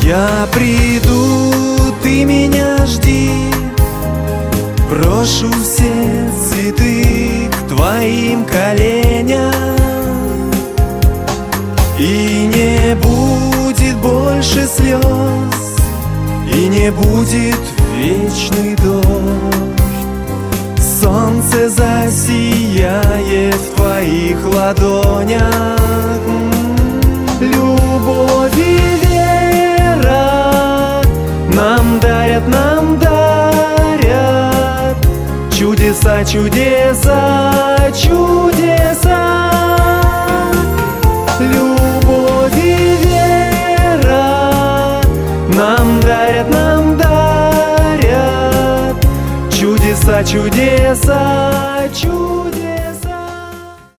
Я приду, ты меня жди, брошу все цветы к твоим коленям. И не будет больше слез, и не будет вечный дождь. Солнце засияет в твоих ладонях. Любовь и вера нам дарят чудеса, чудеса, чудеса. Любовь и вера нам дарят чудеса, чудеса, чудеса.